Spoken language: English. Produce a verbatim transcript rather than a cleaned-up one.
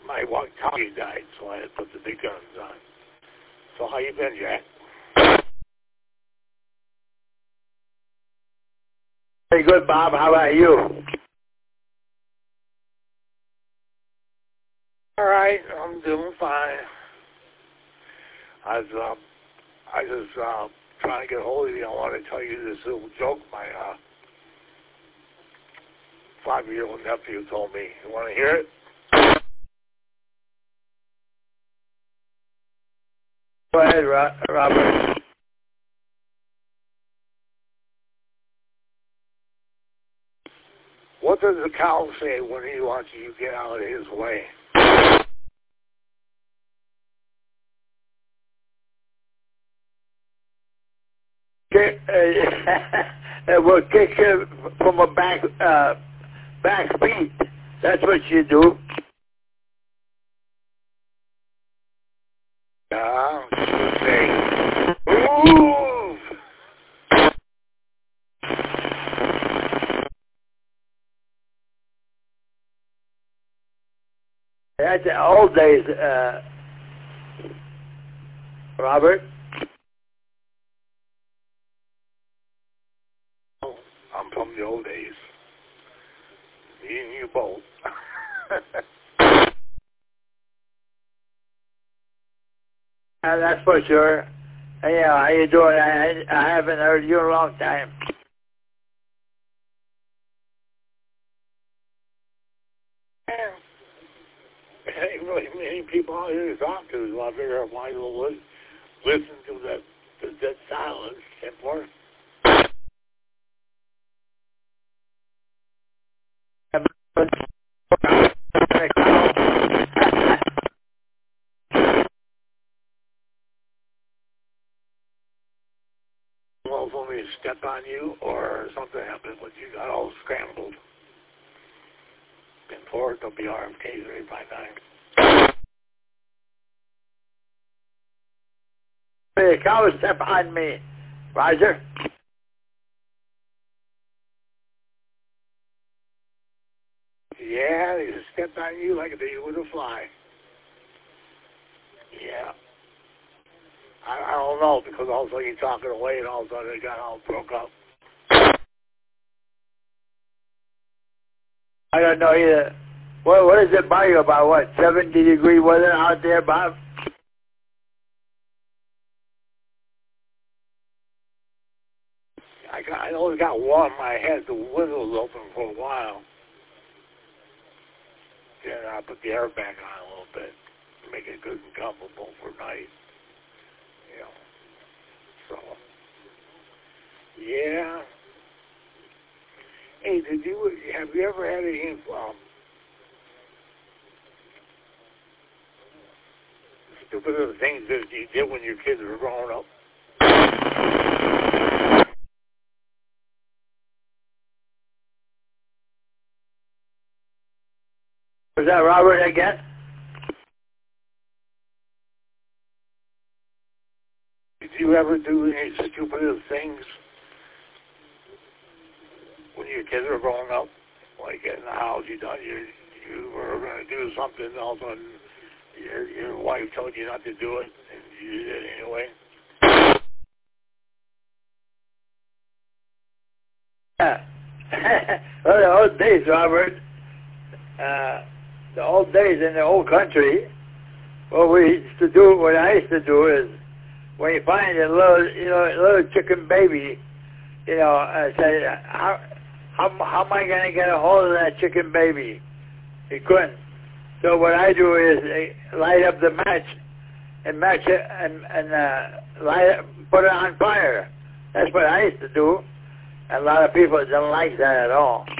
my walkie-talkie died, so I had to put the big guns on. So how you been, Jack? Very good, Bob. How about you? All right, I'm doing fine. I was, um, I was uh, trying to get a hold of you. I want to tell you this little joke my uh, five-year-old nephew told me. You want to hear it? Go ahead, Robert. What does the cow say when he wants you to get out of his way? Kick, uh, will kick you from a back uh, back feet. That's what you do. Yeah, say, move! That's the old days, uh, Robert. I'm from the old days. Me and you both. Uh, that's for sure. Uh, yeah, how you doing? I, I haven't heard you in a long time. There ain't really many people out here to talk to, so I figure I might as well listen to that, to that silence and more. Well, for me to step on you or something happened when you got all scrambled. And forward, there'll be R M K three five nine. The cow step on me, Roger. Yeah, they stepped on you like they would a fly. Yeah. I, I don't know, because all of a sudden you're talking away and all of a sudden it got all broke up. I don't know either. What, what is it by you about, what, seventy degree weather out there, Bob? I got, I only got warm. I had the windows open for a while. Then I put the air back on a little bit to make it good and comfortable for night. You know. So, yeah. Hey, did you, have you ever had any, um, stupid little things that you did when your kids were growing up? Was that Robert again? Did you ever do any stupid little things when your kids were growing up? Like in the house, you thought you you were going to do something, and all of a sudden your your wife told you not to do it, and you did it anyway. Yeah. Well, the old days, Robert. Uh, the old days in the old country. What we used to do, what I used to do is, when you find a little, you know, a little chicken baby, you know, I say, how, how, how am I going to get a hold of that chicken baby? You couldn't. So what I do is uh, light up the match and match it and, and uh, light it, put it on fire. That's what I used to do. A lot of people don't like that at all.